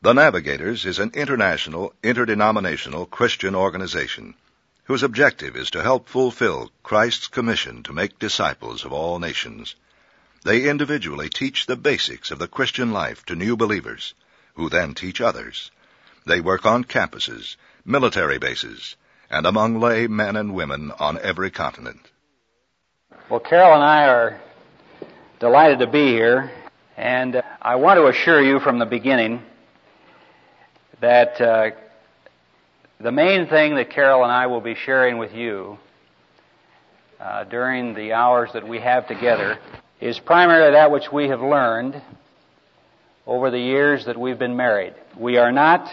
The Navigators is an international, interdenominational Christian organization whose objective is to help fulfill Christ's commission to make disciples of all nations. They individually teach the basics of the Christian life to new believers, who then teach others. They work on campuses, military bases, and among lay men and women on every continent. Well, Carol and I are delighted to be here, and I want to assure you from the beginning that the main thing that Carol and I will be sharing with you during the hours that we have together is primarily that which we have learned over the years that we've been married. We are not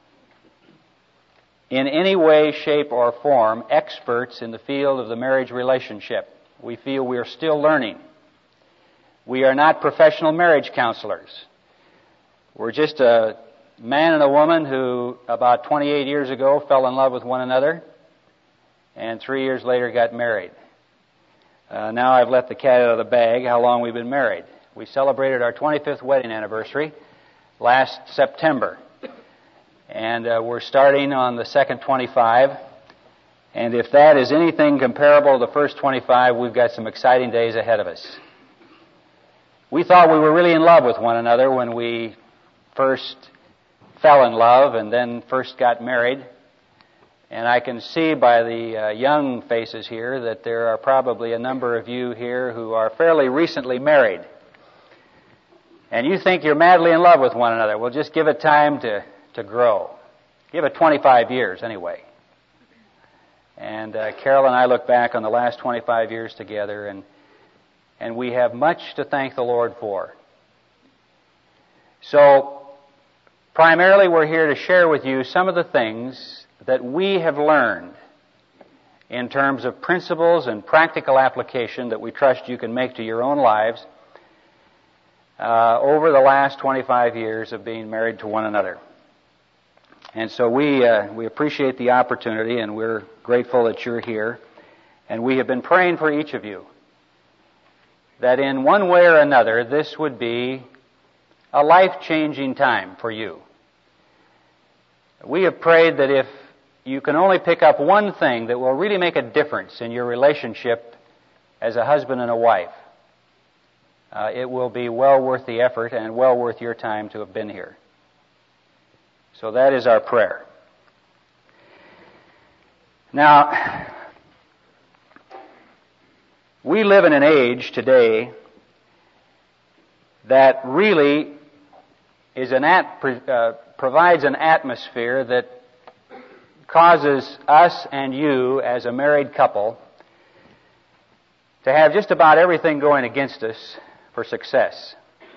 in any way, shape, or form experts in the field of the marriage relationship. We feel we are still learning. We are not professional marriage counselors. We're just a man and a woman who about 28 years ago fell in love with one another and 3 years later got married. Now I've let the cat out of the bag how long we've been married. We celebrated our 25th wedding anniversary last September. And we're starting on the second 25. And if that is anything comparable to the first 25, we've got some exciting days ahead of us. We thought we were really in love with one another when we first fell in love and then first got married. And I can see by the young faces here that there are probably a number of you here who are fairly recently married. And you think you're madly in love with one another. Well, just give it time to grow. Give it 25 years anyway. And Carol and I look back on the last 25 years together, and we have much to thank the Lord for. So, primarily we're here to share with you some of the things that we have learned in terms of principles and practical application that we trust you can make to your own lives over the last 25 years of being married to one another. And so we appreciate the opportunity, and we're grateful that you're here. And we have been praying for each of you that in one way or another this would be a life-changing time for you. We have prayed that if you can only pick up one thing that will really make a difference in your relationship as a husband and a wife, it will be well worth the effort and well worth your time to have been here. So that is our prayer. Now, we live in an age today that really is provides an atmosphere that causes us and you as a married couple to have just about everything going against us for success.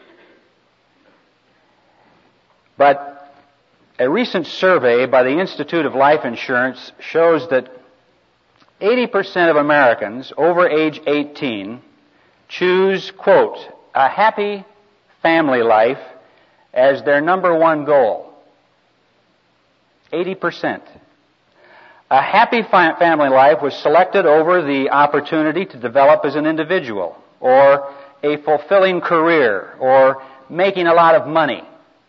But a recent survey by the Institute of Life Insurance shows that 80% of Americans over age 18 choose, quote, a happy family life as their number one goal. 80%. A happy family life was selected over the opportunity to develop as an individual, or a fulfilling career, or making a lot of money.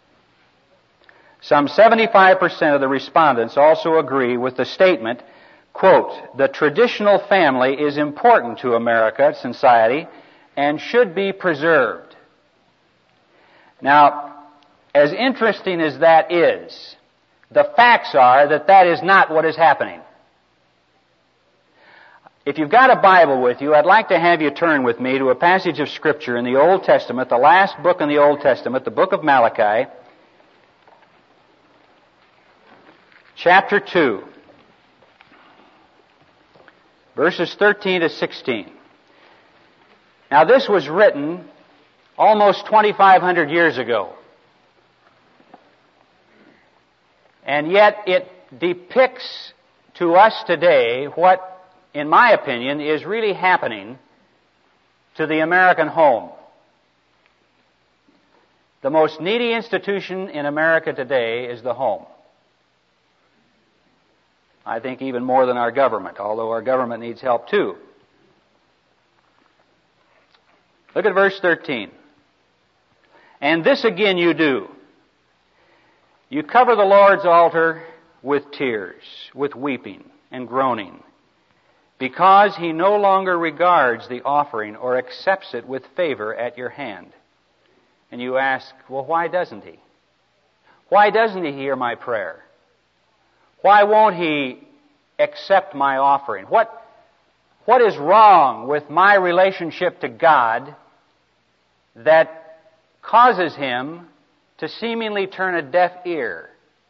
Some 75% of the respondents also agree with the statement, quote, the traditional family is important to America society and should be preserved. Now, as interesting as that is, the facts are that that is not what is happening. If you've got a Bible with you, I'd like to have you turn with me to a passage of Scripture in the Old Testament, the last book in the Old Testament, the book of Malachi, chapter 2, verses 13 to 16. Now, this was written almost 2,500 years ago. And yet it depicts to us today what, in my opinion, is really happening to the American home. The most needy institution in America today is the home. I think even more than our government, although our government needs help too. Look at verse 13. And this again you do. You cover the Lord's altar with tears, with weeping and groaning, because He no longer regards the offering or accepts it with favor at your hand. And you ask, well, why doesn't He? Why doesn't He hear my prayer? Why won't He accept my offering? What is wrong with my relationship to God that causes Him to seemingly turn a deaf ear?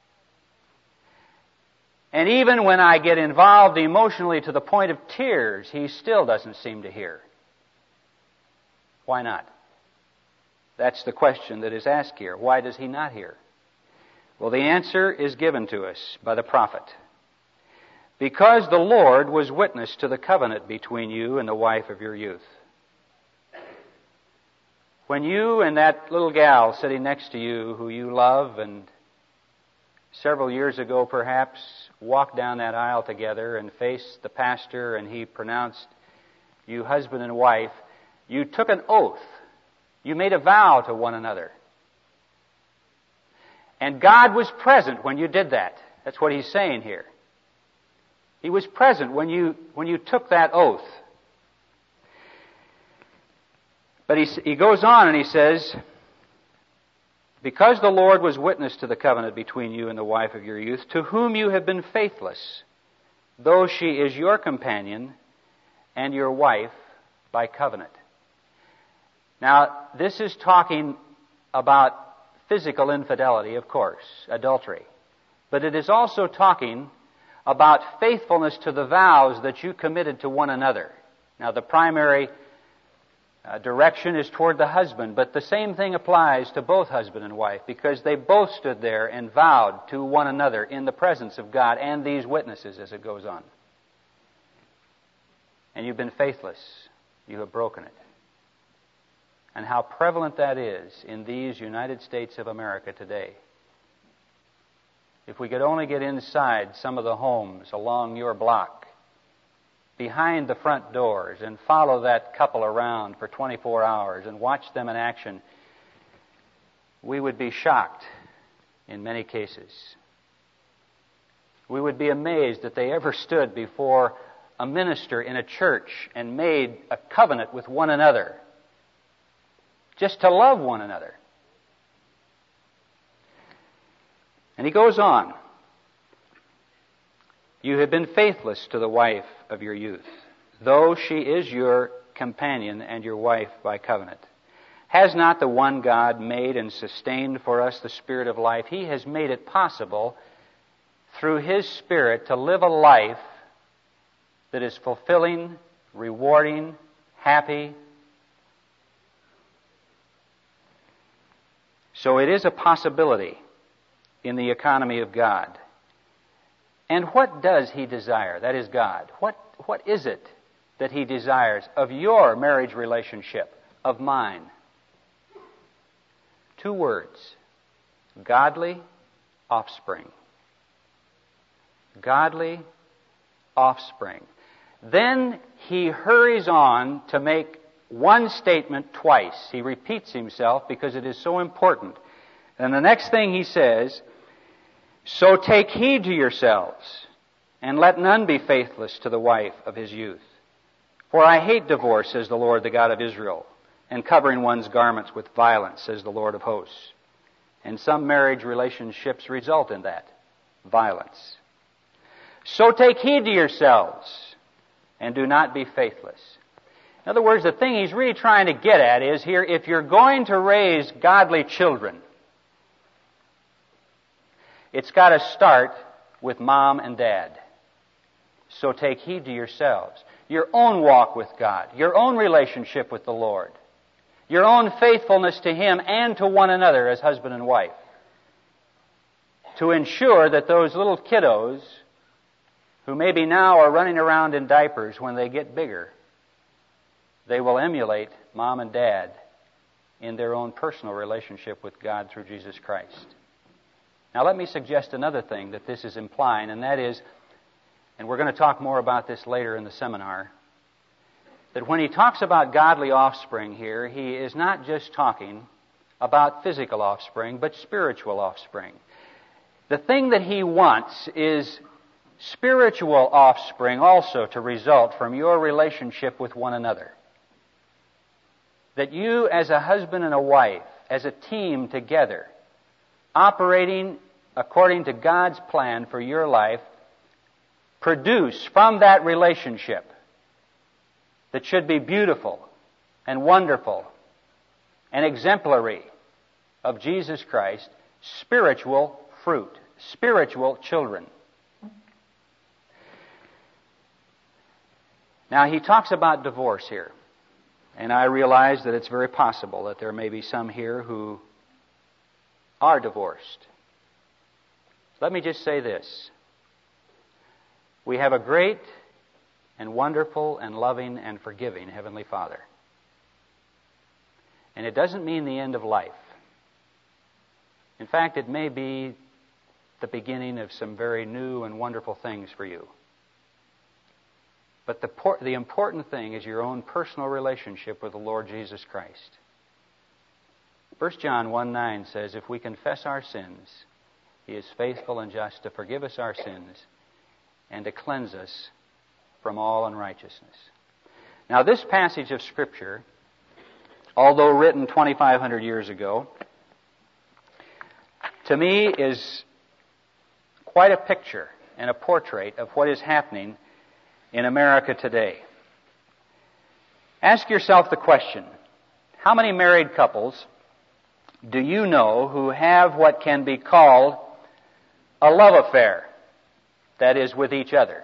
And even when I get involved emotionally to the point of tears, He still doesn't seem to hear. Why not? That's the question that is asked here. Why does He not hear? Well, the answer is given to us by the prophet. Because the Lord was witness to the covenant between you and the wife of your youth. When you and that little gal sitting next to you who you love and several years ago perhaps walked down that aisle together and faced the pastor and he pronounced you husband and wife, you took an oath. You made a vow to one another. And God was present when you did that. That's what He's saying here. He was present when you took that oath. But he goes on and he says, because the Lord was witness to the covenant between you and the wife of your youth, to whom you have been faithless, though she is your companion and your wife by covenant. Now, this is talking about physical infidelity, of course, adultery. But it is also talking about faithfulness to the vows that you committed to one another. Now, the primary direction is toward the husband, but the same thing applies to both husband and wife, because they both stood there and vowed to one another in the presence of God and these witnesses as it goes on. And you've been faithless. You have broken it. And how prevalent that is in these United States of America today. If we could only get inside some of the homes along your block, behind the front doors, and follow that couple around for 24 hours and watch them in action, we would be shocked in many cases. We would be amazed that they ever stood before a minister in a church and made a covenant with one another, just to love one another. And he goes on. You have been faithless to the wife of your youth, though she is your companion and your wife by covenant. Has not the one God made and sustained for us the Spirit of life? He has made it possible through His Spirit to live a life that is fulfilling, rewarding, happy. So it is a possibility in the economy of God. And what does He desire? That is God. What is it that He desires of your marriage relationship, of mine? 2 words. Godly offspring. Godly offspring. Then he hurries on to make one statement twice. He repeats himself because it is so important. And the next thing he says, so take heed to yourselves, and let none be faithless to the wife of his youth. For I hate divorce, says the Lord, the God of Israel, and covering one's garments with violence, says the Lord of hosts. And some marriage relationships result in that, violence. So take heed to yourselves, and do not be faithless. In other words, the thing he's really trying to get at is here, if you're going to raise godly children, it's got to start with mom and dad. So take heed to yourselves. Your own walk with God, your own relationship with the Lord, your own faithfulness to Him and to one another as husband and wife, to ensure that those little kiddos who maybe now are running around in diapers, when they get bigger, they will emulate mom and dad in their own personal relationship with God through Jesus Christ. Now let me suggest another thing that this is implying, and that is, and we're going to talk more about this later in the seminar, that when he talks about godly offspring here, he is not just talking about physical offspring, but spiritual offspring. The thing that He wants is spiritual offspring also to result from your relationship with one another. That you as a husband and a wife, as a team together, operating according to God's plan for your life, produce from that relationship that should be beautiful and wonderful and exemplary of Jesus Christ, spiritual fruit, spiritual children. Now, he talks about divorce here. And I realize that it's very possible that there may be some here who are divorced. Let me just say this. We have a great and wonderful and loving and forgiving Heavenly Father. And it doesn't mean the end of life. In fact, it may be the beginning of some very new and wonderful things for you. But the important thing is your own personal relationship with the Lord Jesus Christ. 1 John 1:9 says, if we confess our sins, He is faithful and just to forgive us our sins and to cleanse us from all unrighteousness. Now, this passage of Scripture, although written 2,500 years ago, to me is quite a picture and a portrait of what is happening in America today. Ask yourself the question, how many married couples do you know who have what can be called a love affair? That is, with each other.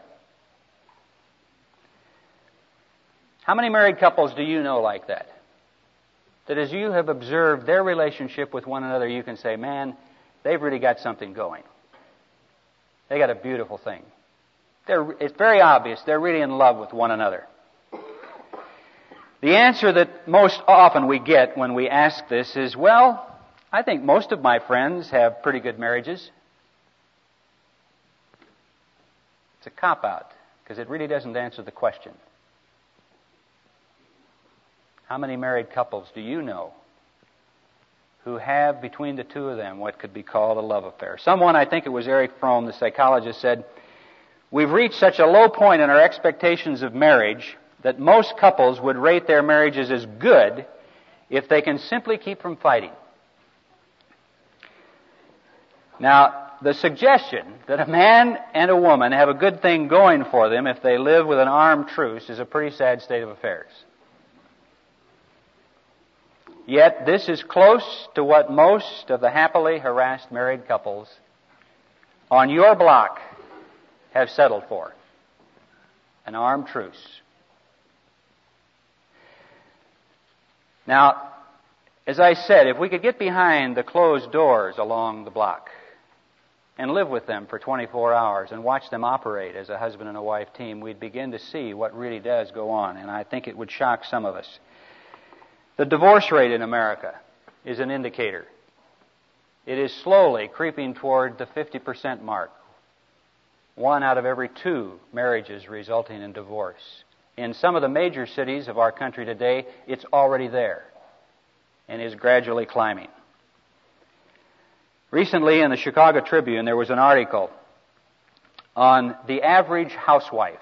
How many married couples do you know like that? That as you have observed their relationship with one another, you can say, man, they've really got something going. They got a beautiful thing. It's very obvious they're really in love with one another. The answer that most often we get when we ask this is, well, I think most of my friends have pretty good marriages. It's a cop-out, because it really doesn't answer the question. How many married couples do you know who have between the two of them what could be called a love affair? Someone, I think it was Eric Fromm, the psychologist, said, we've reached such a low point in our expectations of marriage that most couples would rate their marriages as good if they can simply keep from fighting. Now, the suggestion that a man and a woman have a good thing going for them if they live with an armed truce is a pretty sad state of affairs. Yet this is close to what most of the happily harassed married couples on your block have settled for. An armed truce. Now, as I said, if we could get behind the closed doors along the block and live with them for 24 hours and watch them operate as a husband and a wife team, we'd begin to see what really does go on, and I think it would shock some of us. The divorce rate in America is an indicator. It is slowly creeping toward the 50% mark. 1 out of every 2 marriages resulting in divorce. In some of the major cities of our country today, it's already there and is gradually climbing. Recently in the Chicago Tribune, there was an article on the average housewife.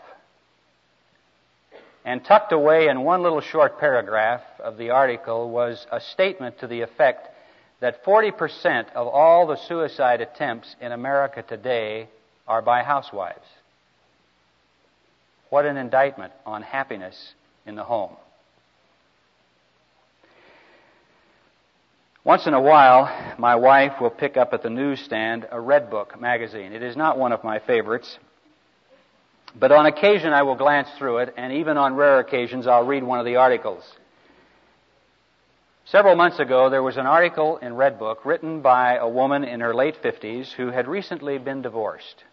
And tucked away in one little short paragraph of the article was a statement to the effect that 40% of all the suicide attempts in America today are by housewives. What an indictment on happiness in the home. Once in a while, my wife will pick up at the newsstand a Redbook magazine. It is not one of my favorites, but on occasion I will glance through it, and even on rare occasions I'll read one of the articles. Several months ago, there was an article in Redbook written by a woman in her late 50s who had recently been divorced.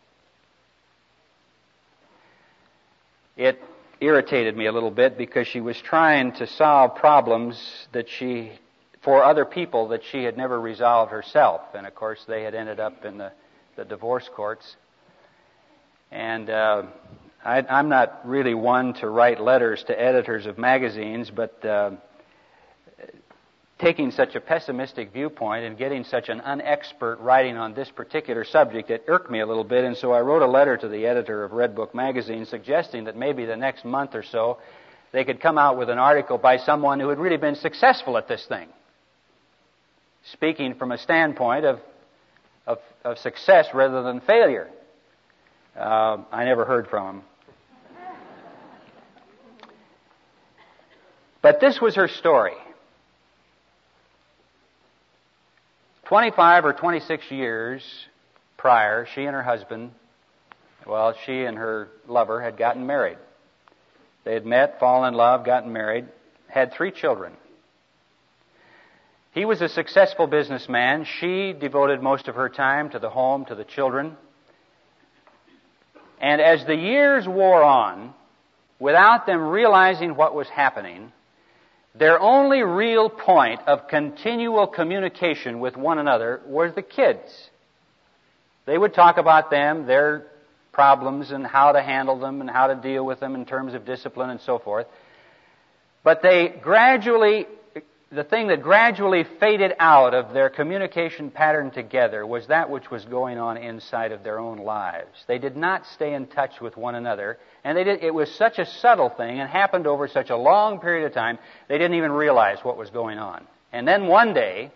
It irritated me a little bit because she was trying to solve problems for other people that she had never resolved herself. And of course, they had ended up in the divorce courts. And I'm not really one to write letters to editors of magazines, but taking such a pessimistic viewpoint and getting such an unexpert writing on this particular subject, it irked me a little bit, and so I wrote a letter to the editor of Red Book magazine suggesting that maybe the next month or so they could come out with an article by someone who had really been successful at this thing, speaking from a standpoint of success rather than failure. I never heard from him. But this was her story. 25 or 26 years prior, she and her husband, she and her lover had gotten married. They had met, fallen in love, gotten married, had 3 children. He was a successful businessman. She devoted most of her time to the home, to the children. And as the years wore on, without them realizing what was happening, their only real point of continual communication with one another were the kids. They would talk about them, their problems, and how to handle them, and how to deal with them in terms of discipline and so forth. But the thing that gradually faded out of their communication pattern together was that which was going on inside of their own lives. They did not stay in touch with one another, and it was such a subtle thing and happened over such a long period of time, they didn't even realize what was going on. And then one day,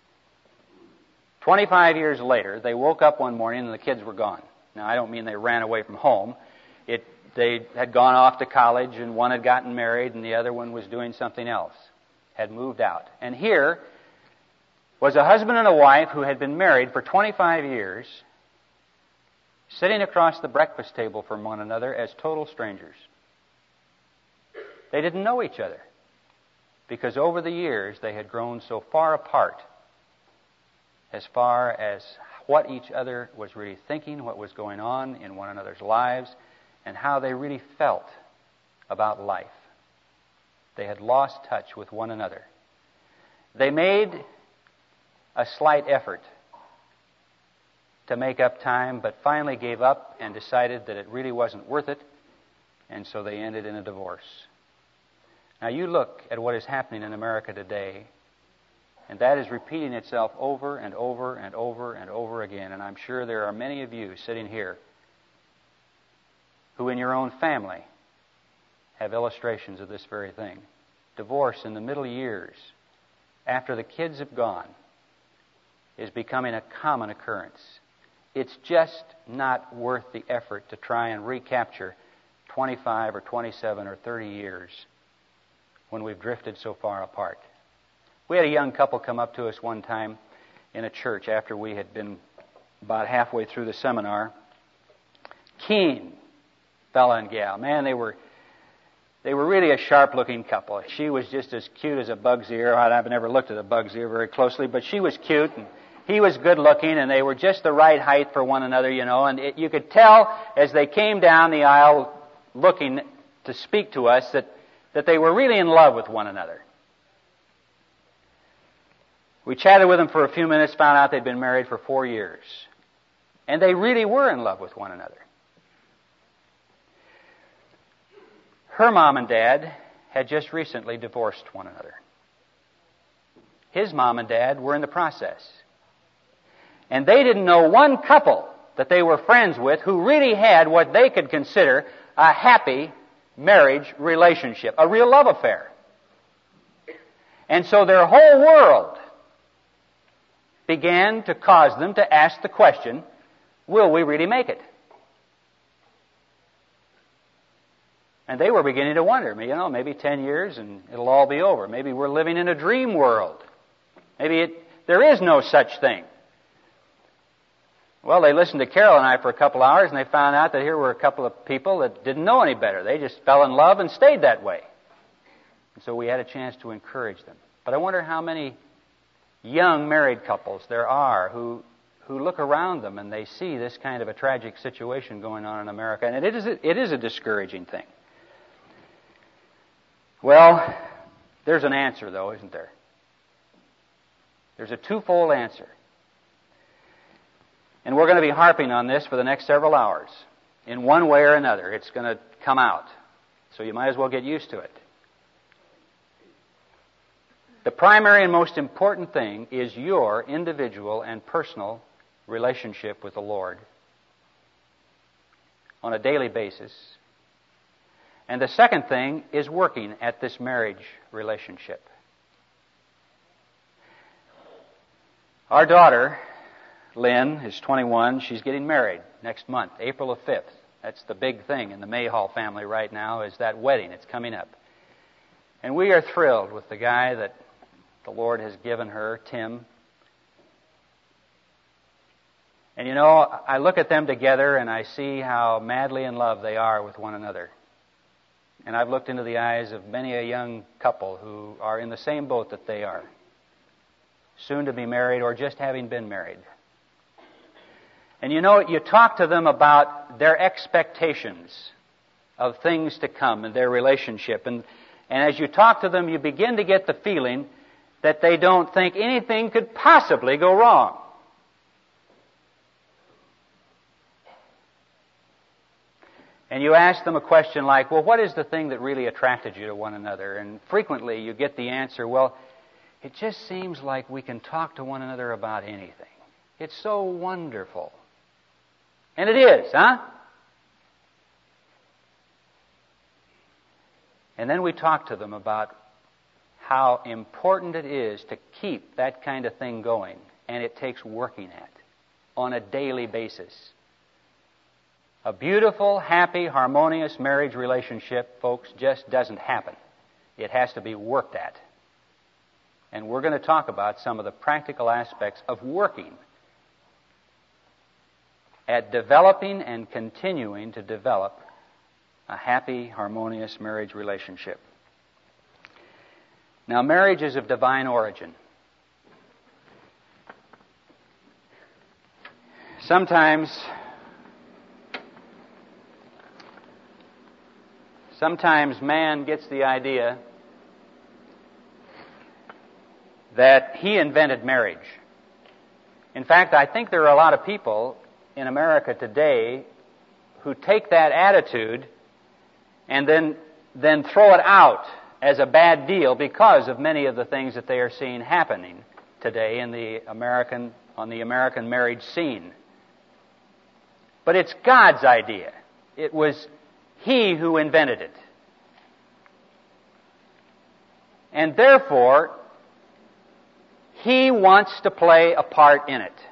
25 years later, they woke up one morning and the kids were gone. Now, I don't mean they ran away from home. They had gone off to college, and one had gotten married, and the other one was doing something else, had moved out. And here was a husband and a wife who had been married for 25 years, sitting across the breakfast table from one another as total strangers. They didn't know each other because over the years they had grown so far apart as far as what each other was really thinking, what was going on in one another's lives, and how they really felt about life. They had lost touch with one another. They made a slight effort to make up time, but finally gave up and decided that it really wasn't worth it, and so they ended in a divorce. Now you look at what is happening in America today, and that is repeating itself over and over and over and over again, and I'm sure there are many of you sitting here who in your own family have illustrations of this very thing. Divorce in the middle years, after the kids have gone, is becoming a common occurrence. It's just not worth the effort to try and recapture 25 or 27 or 30 years when we've drifted so far apart. We had a young couple come up to us one time in a church after we had been about halfway through the seminar. Keen fella and gal. Man, they were really a sharp-looking couple. She was just as cute as a bug's ear. I've never looked at a bug's ear very closely, but she was cute, and he was good-looking, and they were just the right height for one another, and you could tell as they came down the aisle looking to speak to us that they were really in love with one another. We chatted with them for a few minutes, found out they'd been married for 4 years. And they really were in love with one another. Her mom and dad had just recently divorced one another. His mom and dad were in the process. And they didn't know one couple that they were friends with who really had what they could consider a happy marriage relationship, a real love affair. And so their whole world began to cause them to ask the question, will we really make it? And they were beginning to wonder, maybe 10 years and it'll all be over. Maybe we're living in a dream world. Maybe there is no such thing. Well, they listened to Carol and I for a couple hours, and they found out that here were a couple of people that didn't know any better. They just fell in love and stayed that way. And so we had a chance to encourage them. But I wonder how many young married couples there are who look around them and they see this kind of a tragic situation going on in America. And it is a discouraging thing. Well, there's an answer, though, isn't there? There's a twofold answer. And we're going to be harping on this for the next several hours. In one way or another, it's going to come out. So you might as well get used to it. The primary and most important thing is your individual and personal relationship with the Lord on a daily basis. And the second thing is working at this marriage relationship. Our daughter, Lynn, is 21. She's getting married next month, April the 5th. That's the big thing in the Mayhall family right now, is that wedding. It's coming up. And we are thrilled with the guy that the Lord has given her, Tim. And you know, I look at them together and I see how madly in love they are with one another. And I've looked into the eyes of many a young couple who are in the same boat that they are, soon to be married or just having been married. And you know, you talk to them about their expectations of things to come in their relationship. And as you talk to them, you begin to get the feeling that they don't think anything could possibly go wrong. And you ask them a question like, well, what is the thing that really attracted you to one another? And frequently you get the answer, well, it just seems like we can talk to one another about anything. It's so wonderful. And it is, huh? And then we talk to them about how important it is to keep that kind of thing going, and it takes working at on a daily basis. A beautiful, happy, harmonious marriage relationship, folks, just doesn't happen. It has to be worked at. And we're going to talk about some of the practical aspects of working at developing and continuing to develop a happy, harmonious marriage relationship. Now, marriage is of divine origin. Sometimes man gets the idea that he invented marriage. In fact, I think there are a lot of people in America today who take that attitude and then throw it out as a bad deal because of many of the things that they are seeing happening today on the American marriage scene. But it's God's idea. It was He who invented it. And therefore, He wants to play a part in it.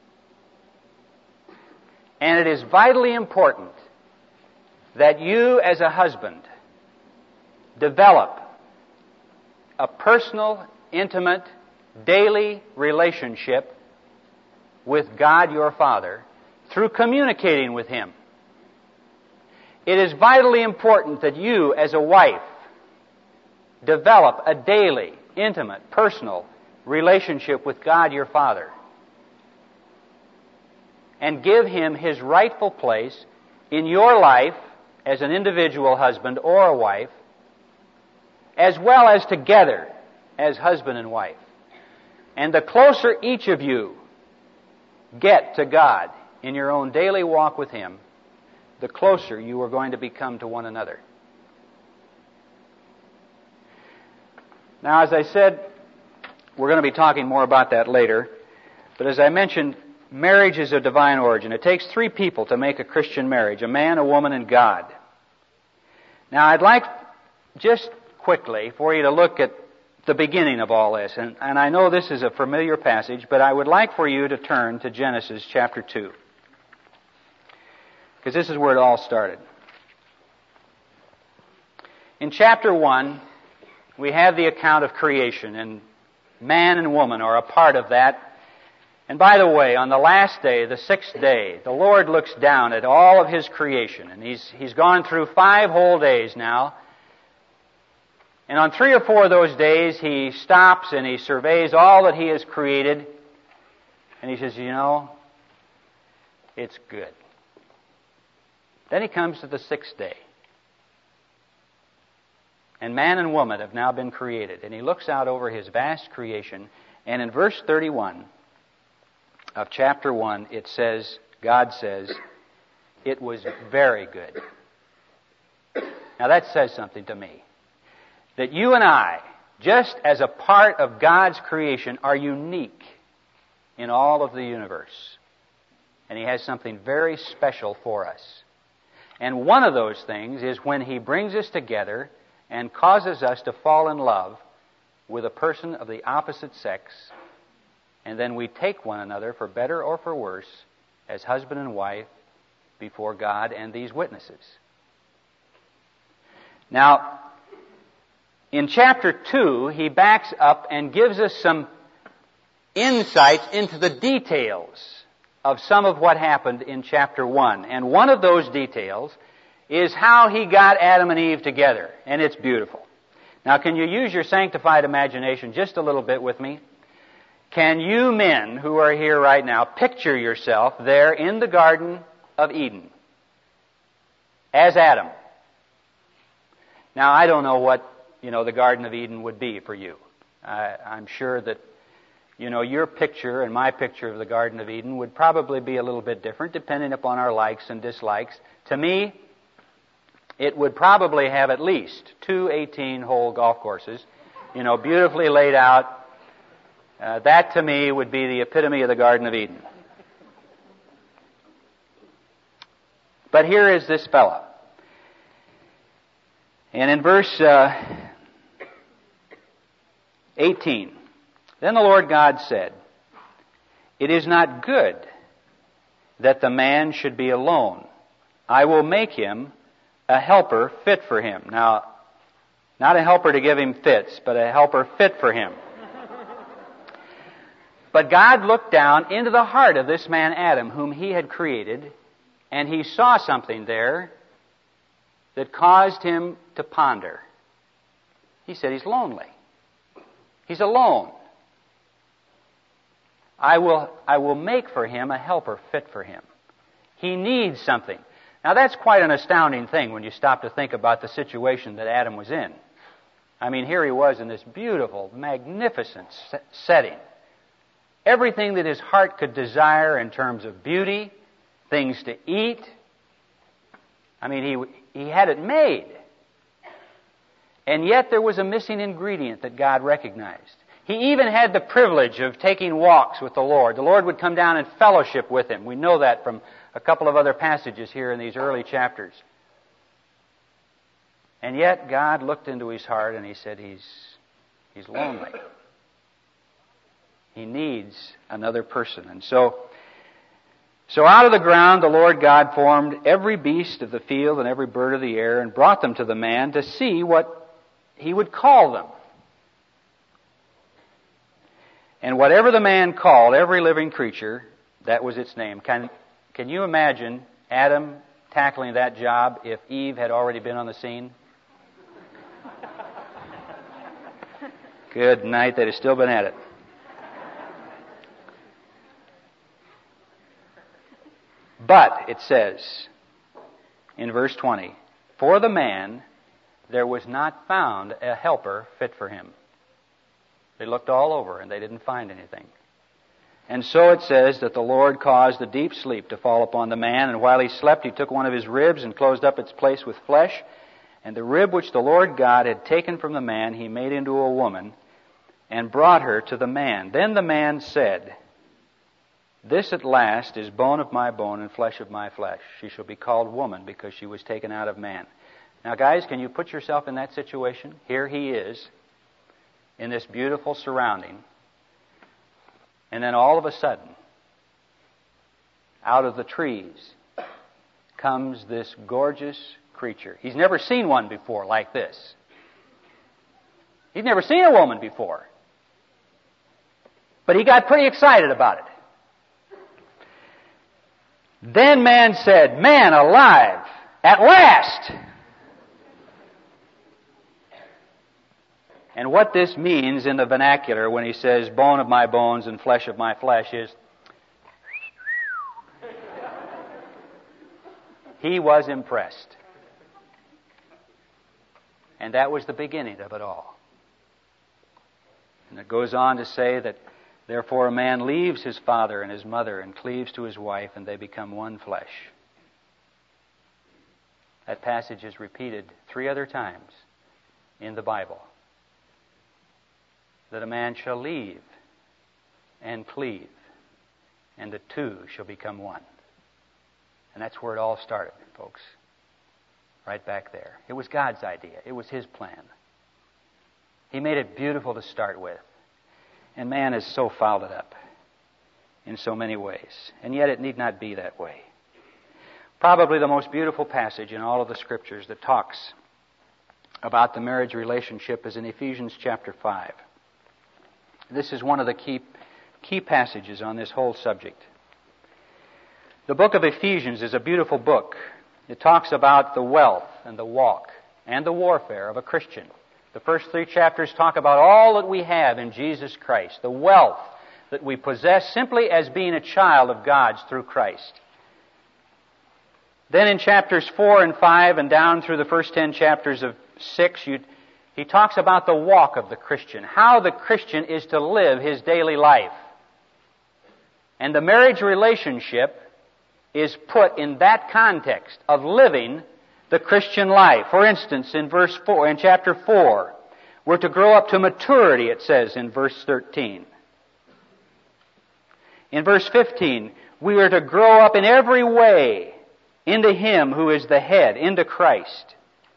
And it is vitally important that you as a husband develop a personal, intimate, daily relationship with God your Father through communicating with Him. It is vitally important that you as a wife develop a daily, intimate, personal relationship with God your Father and give Him His rightful place in your life as an individual husband or a wife, as well as together as husband and wife. And the closer each of you get to God in your own daily walk with Him, the closer you are going to become to one another. Now, as I said, we're going to be talking more about that later, but as I mentioned, marriage is of divine origin. It takes three people to make a Christian marriage: a man, a woman, and God. Now, I'd like just quickly for you to look at the beginning of all this. And I know this is a familiar passage, but I would like for you to turn to Genesis chapter 2. Because this is where it all started. In chapter 1, we have the account of creation, and man and woman are a part of that. And by the way, on the last day, the sixth day, the Lord looks down at all of His creation. And He's gone through 5 whole days now. And on 3 or 4 of those days, He stops and He surveys all that He has created. And He says, you know, it's good. Then He comes to the 6th day. And man and woman have now been created. And He looks out over His vast creation. And in verse 31 of chapter 1, it says, God says, it was very good. Now that says something to me. That you and I just as a part of God's creation, are unique in all of the universe. And He has something very special for us. And one of those things is when He brings us together and causes us to fall in love with a person of the opposite sex, and then we take one another, for better or for worse, as husband and wife before God and these witnesses. Now, in chapter 2, he backs up and gives us some insights into the details of some of what happened in chapter 1. And one of those details is how he got Adam and Eve together. And it's beautiful. Now, can you use your sanctified imagination just a little bit with me? Can you men who are here right now picture yourself there in the Garden of Eden as Adam? Now, I don't know what, the Garden of Eden would be for you. I'm sure that, your picture and my picture of the Garden of Eden would probably be a little bit different depending upon our likes and dislikes. To me, it would probably have at least 2 18-hole golf courses, beautifully laid out. That to me would be the epitome of the Garden of Eden. But here is this fellow. And in verse 18, then the Lord God said, "It is not good that the man should be alone. I will make him a helper fit for him." Now, not a helper to give him fits, but a helper fit for him. But God looked down into the heart of this man Adam, whom He had created, and He saw something there that caused him to ponder. He said he's lonely. He's alone. I will make for him a helper fit for him. He needs something. Now that's quite an astounding thing when you stop to think about the situation that Adam was in. I mean, here he was in this beautiful, magnificent setting. Everything that his heart could desire in terms of beauty, things to eat. I mean, he had it made. And yet there was a missing ingredient that God recognized. He even had the privilege of taking walks with the Lord. The Lord would come down and fellowship with him. We know that from a couple of other passages here in these early chapters. And yet God looked into his heart and He said he's lonely. He needs another person. And so out of the ground the Lord God formed every beast of the field and every bird of the air and brought them to the man to see what he would call them. And whatever the man called every living creature, that was its name. Can you imagine Adam tackling that job if Eve had already been on the scene? Good night, they'd have still been at it. But, it says in verse 20, "For the man there was not found a helper fit for him." They looked all over and they didn't find anything. And so it says that the Lord caused a deep sleep to fall upon the man, and while he slept He took one of his ribs and closed up its place with flesh, and the rib which the Lord God had taken from the man He made into a woman and brought her to the man. Then the man said, "This at last is bone of my bone and flesh of my flesh. She shall be called woman because she was taken out of man." Now guys, can you put yourself in that situation? Here he is in this beautiful surrounding. And then all of a sudden, out of the trees comes this gorgeous creature. He's never seen one before like this. He's never seen a woman before. But he got pretty excited about it. Then man said, "Man alive, at last!" And what this means in the vernacular when he says, "bone of my bones and flesh of my flesh," is he was impressed. And that was the beginning of it all. And it goes on to say that, "Therefore a man leaves his father and his mother and cleaves to his wife, and they become one flesh." That passage is repeated 3 other times in the Bible. that a man shall leave and cleave, and the two shall become one. And that's where it all started, folks. Right back there. It was God's idea. It was His plan. He made it beautiful to start with. And man has so fouled it up in so many ways. And yet it need not be that way. Probably the most beautiful passage in all of the Scriptures that talks about the marriage relationship is in Ephesians chapter 5. This is one of the key passages on this whole subject. The book of Ephesians is a beautiful book. It talks about the wealth and the walk and the warfare of a Christian. The first 3 chapters talk about all that we have in Jesus Christ, the wealth that we possess simply as being a child of God's through Christ. Then in chapters 4 and 5 and down through the first 10 chapters of 6, he talks about the walk of the Christian, how the Christian is to live his daily life. And the marriage relationship is put in that context of living the Christian life. For instance, in chapter 4, we're to grow up to maturity, it says in verse 13. In verse 15, we are to grow up in every way into Him who is the head, into Christ.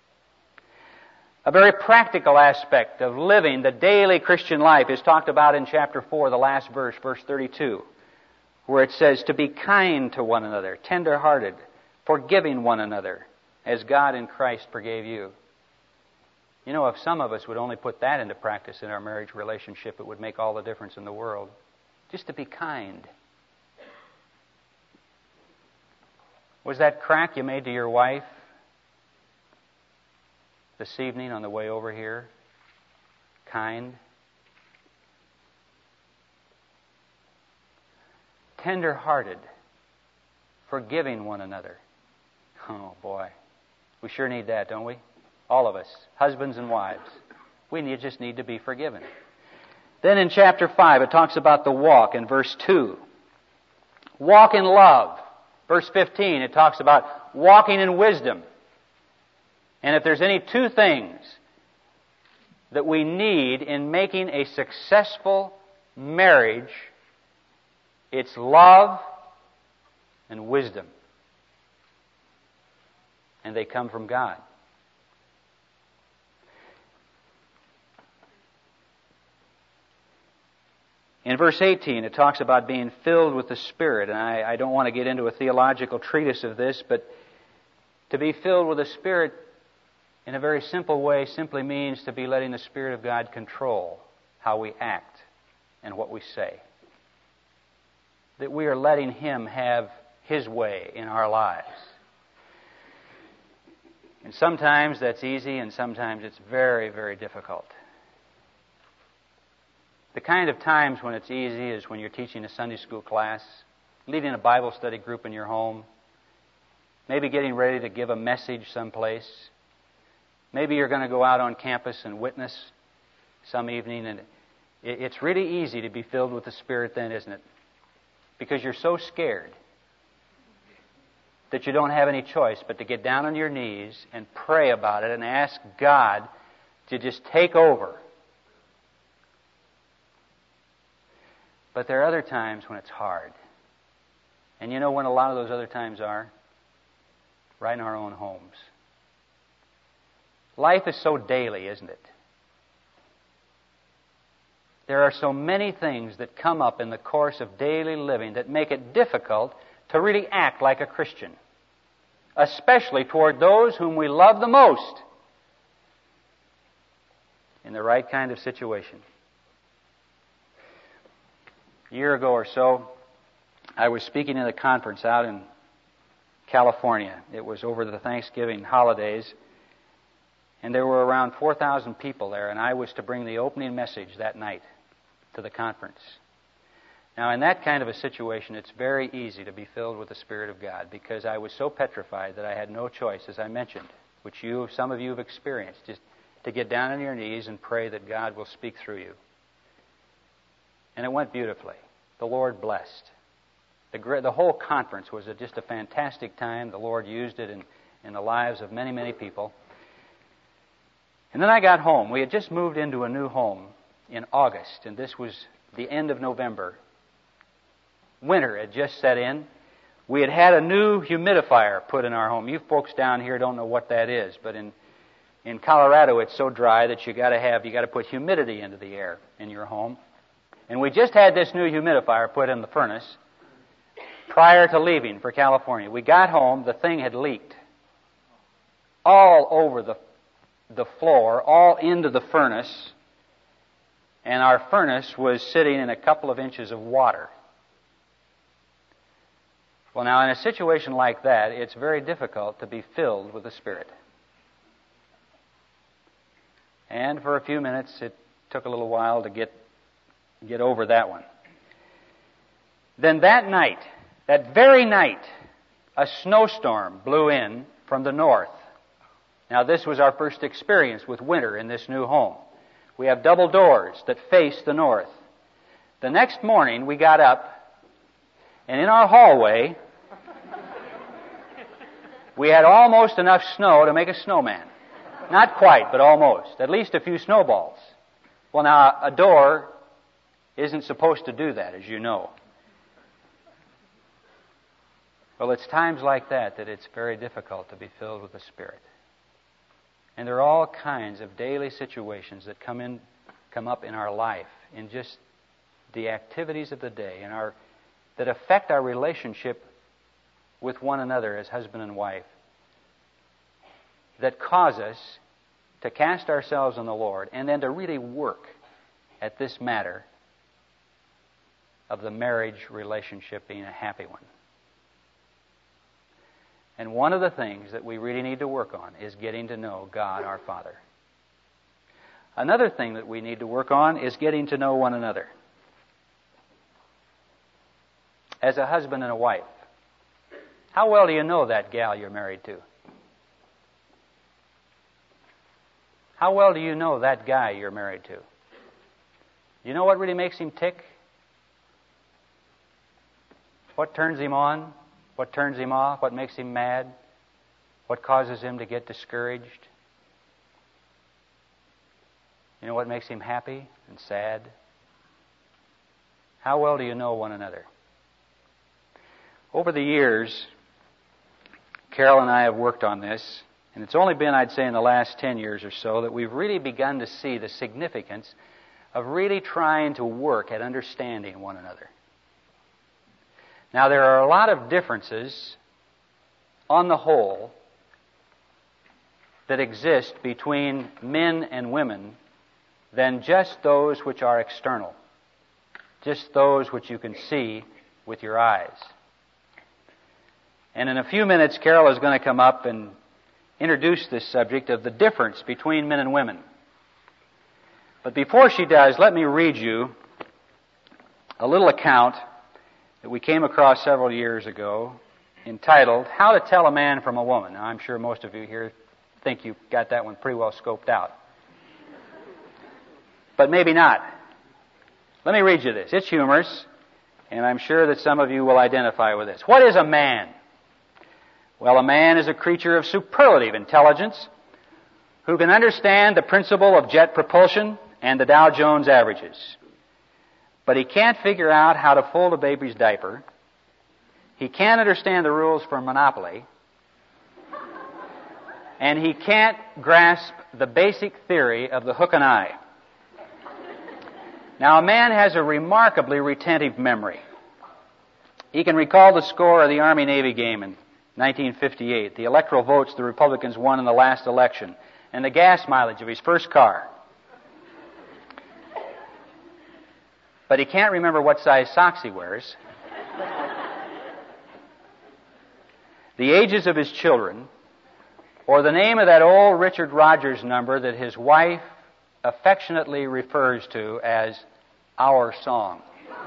A very practical aspect of living the daily Christian life is talked about in chapter 4, the last verse, verse 32. Where it says to be kind to one another, tender-hearted, forgiving one another, as God in Christ forgave you. You know, if some of us would only put that into practice in our marriage relationship, it would make all the difference in the world. Just to be kind. Was that crack you made to your wife this evening on the way over here kind? Tender-hearted, forgiving one another. Oh, boy. We sure need that, don't we? All of us, husbands and wives. We just need to be forgiven. Then in chapter 5, it talks about the walk in verse 2. Walk in love. Verse 15, it talks about walking in wisdom. And if there's any 2 things that we need in making a successful marriage, it's love and wisdom. And they come from God. In verse 18, it talks about being filled with the Spirit. And I don't want to get into a theological treatise of this, but to be filled with the Spirit in a very simple way simply means to be letting the Spirit of God control how we act and what we say. That we are letting Him have His way in our lives. And sometimes that's easy, and sometimes it's very, very difficult. The kind of times when it's easy is when you're teaching a Sunday school class, leading a Bible study group in your home, maybe getting ready to give a message someplace. Maybe you're going to go out on campus and witness some evening, and it's really easy to be filled with the Spirit then, isn't it? Because you're so scared that you don't have any choice but to get down on your knees and pray about it and ask God to just take over. But there are other times when it's hard. And you know when a lot of those other times are? Right in our own homes. Life is so daily, isn't it? There are so many things that come up in the course of daily living that make it difficult to really act like a Christian, especially toward those whom we love the most in the right kind of situation. A year ago or so, I was speaking at a conference out in California. It was over the Thanksgiving holidays, and there were around 4,000 people there, and I was to bring the opening message that night to the conference. Now, in that kind of a situation, it's very easy to be filled with the Spirit of God because I was so petrified that I had no choice, as I mentioned, which some of you have experienced, just to get down on your knees and pray that God will speak through you. And it went beautifully. The Lord blessed. The whole conference was just a fantastic time. The Lord used it in the lives of many, many people. And then I got home. We had just moved into a new home in August, and this was the end of November. Winter had just set in. We had had a new humidifier put in our home. You folks down here don't know what that is, but in Colorado it's so dry that you got to put humidity into the air in your home. And we just had this new humidifier put in the furnace prior to leaving for California. We got home, the thing had leaked all over the floor, all into the furnace, and our furnace was sitting in a couple of inches of water. Well, now, in a situation like that, it's very difficult to be filled with the Spirit. And for a few minutes, it took a little while to get over that one. Then that night, that very night, a snowstorm blew in from the north. Now, this was our first experience with winter in this new home. We have double doors that face the north. The next morning, we got up, and in our hallway, we had almost enough snow to make a snowman. Not quite, but almost. At least a few snowballs. Well, now, a door isn't supposed to do that, as you know. Well, it's times like that it's very difficult to be filled with the Spirit. And there are all kinds of daily situations that come up in our life, in just the activities of the day, that affect our relationship with one another as husband and wife, that cause us to cast ourselves on the Lord and then to really work at this matter of the marriage relationship being a happy one. And one of the things that we really need to work on is getting to know God our Father. Another thing that we need to work on is getting to know one another. As a husband and a wife, how well do you know that gal you're married to? How well do you know that guy you're married to? You know what really makes him tick? What turns him on? What turns him off? What makes him mad? What causes him to get discouraged? You know what makes him happy and sad? How well do you know one another? Over the years, Carol and I have worked on this, and it's only been, I'd say, in the last 10 years or so that we've really begun to see the significance of really trying to work at understanding one another. Now, there are a lot of differences, on the whole, that exist between men and women than just those which are external, just those which you can see with your eyes. And in a few minutes, Carol is going to come up and introduce this subject of the difference between men and women. But before she does, let me read you a little account that we came across several years ago entitled, How to Tell a Man from a Woman. Now, I'm sure most of you here think you've got that one pretty well scoped out. But maybe not. Let me read you this. It's humorous, and I'm sure that some of you will identify with this. What is a man? Well, a man is a creature of superlative intelligence who can understand the principle of jet propulsion and the Dow Jones averages. But he can't figure out how to fold a baby's diaper. He can't understand the rules for Monopoly. And he can't grasp the basic theory of the hook and eye. Now, a man has a remarkably retentive memory. He can recall the score of the Army-Navy game in 1958, the electoral votes the Republicans won in the last election, and the gas mileage of his first car. But he can't remember what size socks he wears, the ages of his children, or the name of that old Richard Rogers number that his wife affectionately refers to as Our Song.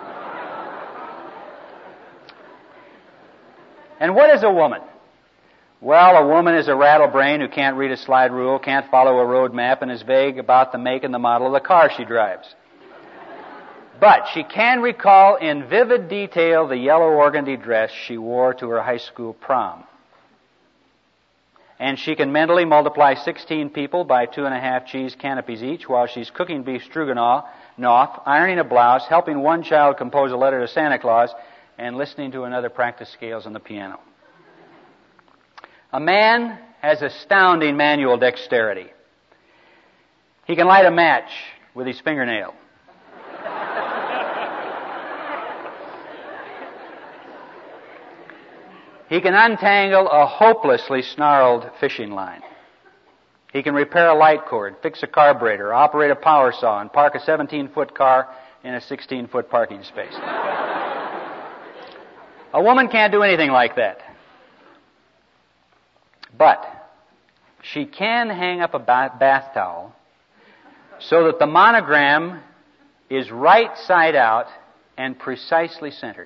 And what is a woman? Well, a woman is a rattlebrain who can't read a slide rule, can't follow a road map, and is vague about the make and the model of the car she drives. But she can recall in vivid detail the yellow organdy dress she wore to her high school prom. And she can mentally multiply 16 people by 2.5 cheese canopies each while she's cooking beef stroganoff, ironing a blouse, helping one child compose a letter to Santa Claus, and listening to another practice scales on the piano. A man has astounding manual dexterity. He can light a match with his fingernail. He can untangle a hopelessly snarled fishing line. He can repair a light cord, fix a carburetor, operate a power saw, and park a 17-foot car in a 16-foot parking space. A woman can't do anything like that. But she can hang up a bath towel so that the monogram is right side out and precisely centered.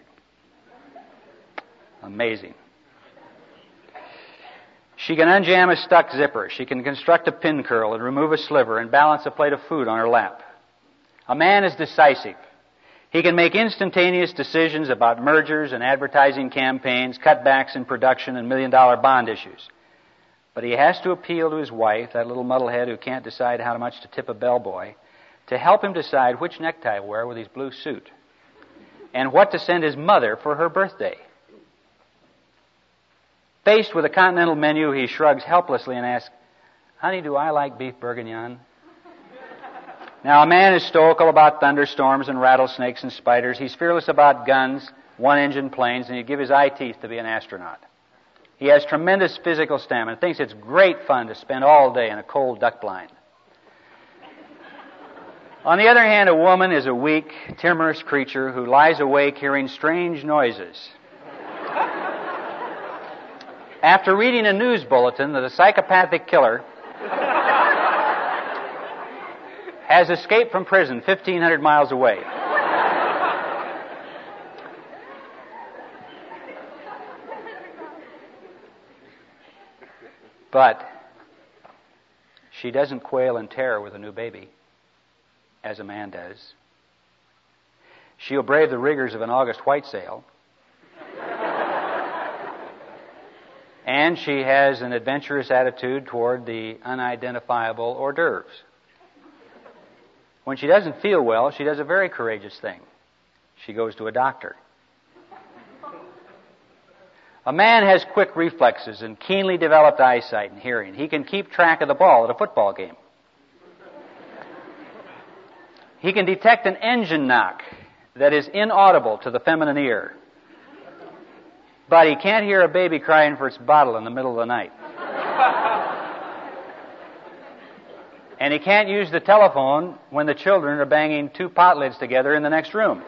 Amazing. She can unjam a stuck zipper. She can construct a pin curl and remove a sliver and balance a plate of food on her lap. A man is decisive. He can make instantaneous decisions about mergers and advertising campaigns, cutbacks in production, and million-dollar bond issues. But he has to appeal to his wife, that little muddlehead who can't decide how much to tip a bellboy, to help him decide which necktie to wear with his blue suit and what to send his mother for her birthday. Faced with a continental menu, he shrugs helplessly and asks, "Honey, do I like beef bourguignon?" Now, a man is stoical about thunderstorms and rattlesnakes and spiders. He's fearless about guns, one-engine planes, and he'd give his eye teeth to be an astronaut. He has tremendous physical stamina, thinks it's great fun to spend all day in a cold duck blind. On the other hand, a woman is a weak, timorous creature who lies awake hearing strange noises. After reading a news bulletin that a psychopathic killer has escaped from prison 1,500 miles away. But she doesn't quail in terror with a new baby, as a man does. She'll brave the rigors of an August white sale. And she has an adventurous attitude toward the unidentifiable hors d'oeuvres. When she doesn't feel well, she does a very courageous thing. She goes to a doctor. A man has quick reflexes and keenly developed eyesight and hearing. He can keep track of the ball at a football game. He can detect an engine knock that is inaudible to the feminine ear. But he can't hear a baby crying for its bottle in the middle of the night. And he can't use the telephone when the children are banging two pot lids together in the next room.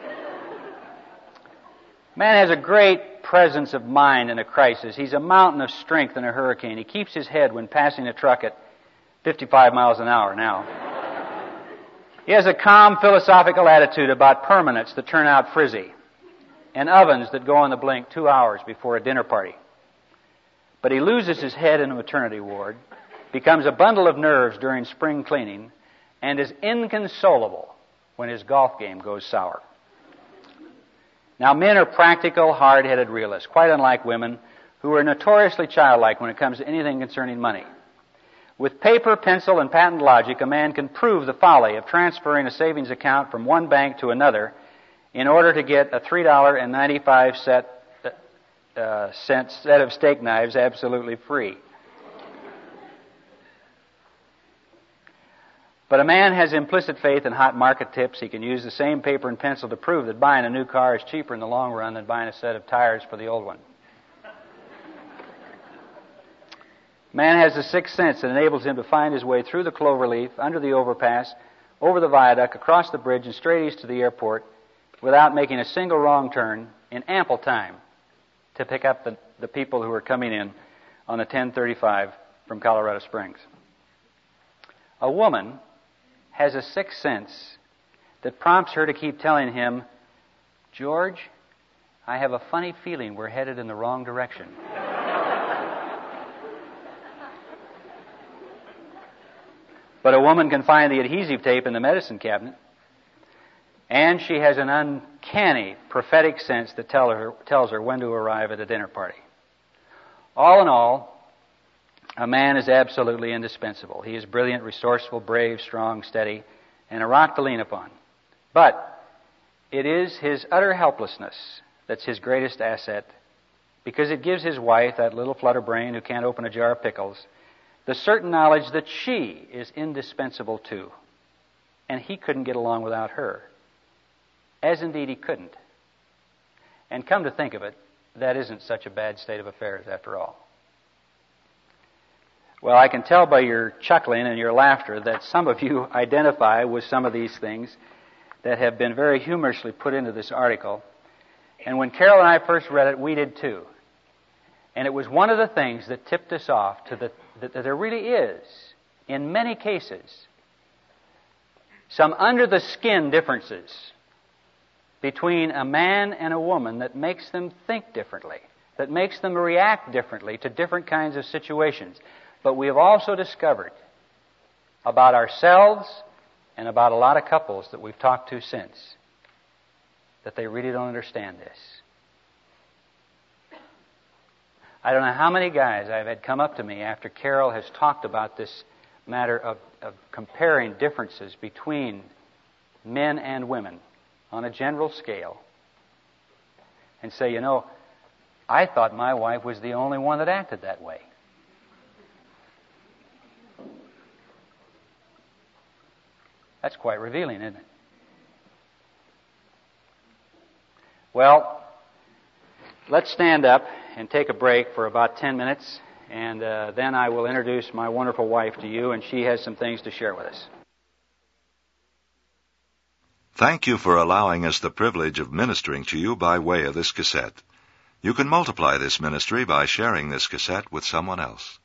Man has a great presence of mind in a crisis. He's a mountain of strength in a hurricane. He keeps his head when passing a truck at 55 miles an hour now. He has a calm philosophical attitude about permanents that turn out frizzy and ovens that go on the blink 2 hours before a dinner party. But he loses his head in a maternity ward, becomes a bundle of nerves during spring cleaning, and is inconsolable when his golf game goes sour. Now, men are practical, hard-headed realists, quite unlike women, who are notoriously childlike when it comes to anything concerning money. With paper, pencil, and patent logic, a man can prove the folly of transferring a savings account from one bank to another in order to get a $3.95 set of steak knives absolutely free. But a man has implicit faith in hot market tips. He can use the same paper and pencil to prove that buying a new car is cheaper in the long run than buying a set of tires for the old one. Man has a sixth sense that enables him to find his way through the cloverleaf, under the overpass, over the viaduct, across the bridge, and straight east to the airport without making a single wrong turn in ample time to pick up the people who are coming in on the 1035 from Colorado Springs. A woman has a sixth sense that prompts her to keep telling him, "George, I have a funny feeling we're headed in the wrong direction." But a woman can find the adhesive tape in the medicine cabinet, and she has an uncanny prophetic sense that tells her when to arrive at a dinner party. All in all, a man is absolutely indispensable. He is brilliant, resourceful, brave, strong, steady, and a rock to lean upon. But it is his utter helplessness that's his greatest asset, because it gives his wife, that little flutterbrain who can't open a jar of pickles, the certain knowledge that she is indispensable too. And he couldn't get along without her. As indeed he couldn't. And come to think of it, that isn't such a bad state of affairs after all. Well, I can tell by your chuckling and your laughter that some of you identify with some of these things that have been very humorously put into this article. And when Carol and I first read it, we did too. And it was one of the things that tipped us off to that there really is, in many cases, some under-the-skin differences between a man and a woman that makes them think differently, that makes them react differently to different kinds of situations. But we have also discovered about ourselves and about a lot of couples that we've talked to since that they really don't understand this. I don't know how many guys I've had come up to me after Carol has talked about this matter of comparing differences between men and women on a general scale and say, you know, I thought my wife was the only one that acted that way. That's quite revealing, isn't it? Well, let's stand up and take a break for about 10 minutes, and then I will introduce my wonderful wife to you, and she has some things to share with us. Thank you for allowing us the privilege of ministering to you by way of this cassette. You can multiply this ministry by sharing this cassette with someone else.